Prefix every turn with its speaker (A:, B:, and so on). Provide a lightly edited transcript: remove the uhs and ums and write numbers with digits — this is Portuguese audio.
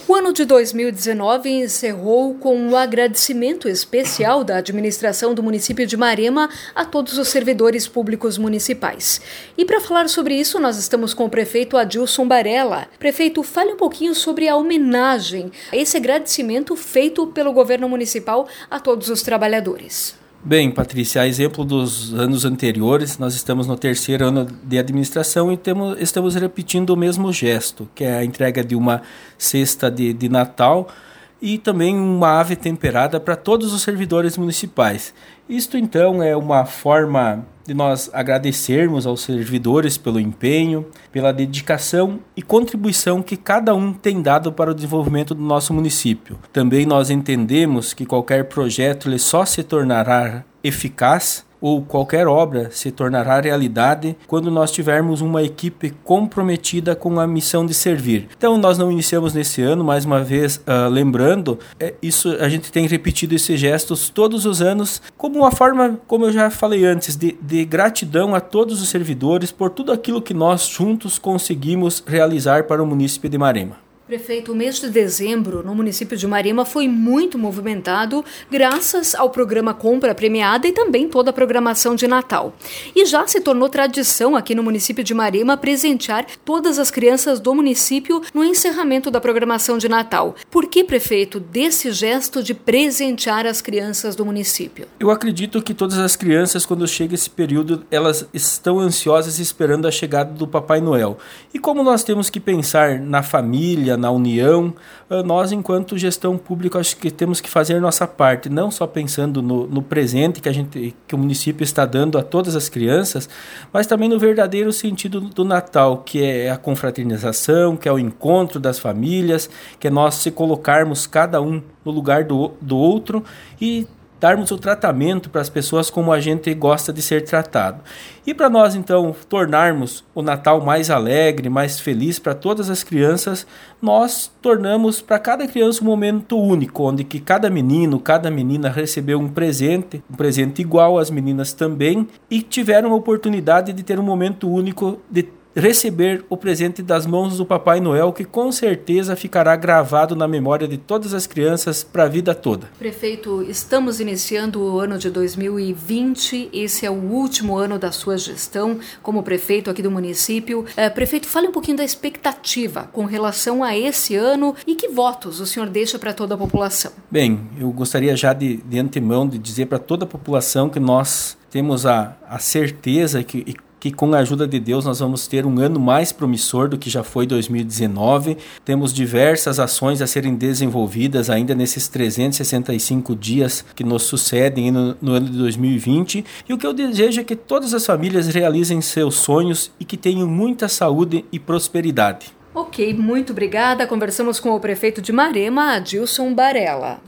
A: O ano de 2019 encerrou com um agradecimento especial da administração do município de Marema a todos os servidores públicos municipais. E para falar sobre isso, nós estamos com o prefeito Adilson Barella. Prefeito, fale um pouquinho sobre a homenagem, esse agradecimento feito pelo governo municipal a todos os trabalhadores.
B: Bem, Patrícia, a exemplo dos anos anteriores, nós estamos no 3º ano de administração e estamos repetindo o mesmo gesto, que é a entrega de uma cesta de Natal e também uma ave temperada para todos os servidores municipais. Isto, então, é uma forma de nós agradecermos aos servidores pelo empenho, pela dedicação e contribuição que cada um tem dado para o desenvolvimento do nosso município. Também nós entendemos que qualquer projeto ele só se tornará eficaz ou qualquer obra se tornará realidade quando nós tivermos uma equipe comprometida com a missão de servir. Então nós não iniciamos nesse ano, mais uma vez lembrando, isso a gente tem repetido esses gestos todos os anos como uma forma, como eu já falei antes, de gratidão a todos os servidores por tudo aquilo que nós juntos conseguimos realizar para o município de Marema.
A: Prefeito, o mês de dezembro no município de Marema foi muito movimentado graças ao programa Compra Premiada e também toda a programação de Natal. E já se tornou tradição aqui no município de Marema presentear todas as crianças do município no encerramento da programação de Natal. Por que, prefeito, desse gesto de presentear as crianças do município?
B: Eu acredito que todas as crianças, quando chega esse período, elas estão ansiosas esperando a chegada do Papai Noel. E como nós temos que pensar na família, na união, nós, enquanto gestão pública, acho que temos que fazer nossa parte, não só pensando no presente que o município está dando a todas as crianças, mas também no verdadeiro sentido do Natal, que é a confraternização, que é o encontro das famílias, que é nós se colocarmos cada um no lugar do outro e darmos o tratamento para as pessoas como a gente gosta de ser tratado. E para nós, então, tornarmos o Natal mais alegre, mais feliz para todas as crianças, nós tornamos para cada criança um momento único, onde que cada menino, cada menina recebeu um presente igual, as meninas também, e tiveram a oportunidade de ter um momento único de receber o presente das mãos do Papai Noel, que com certeza ficará gravado na memória de todas as crianças para a vida toda.
A: Prefeito, estamos iniciando o ano de 2020, esse é o último ano da sua gestão como prefeito aqui do município. Prefeito, fale um pouquinho da expectativa com relação a esse ano e que votos o senhor deixa para toda a população.
B: Bem, eu gostaria já de antemão de dizer para toda a população que nós temos a certeza que com a ajuda de Deus nós vamos ter um ano mais promissor do que já foi 2019. Temos diversas ações a serem desenvolvidas ainda nesses 365 dias que nos sucedem no ano de 2020. E o que eu desejo é que todas as famílias realizem seus sonhos e que tenham muita saúde e prosperidade.
A: Ok, muito obrigada. Conversamos com o prefeito de Marema, Adilson Barella.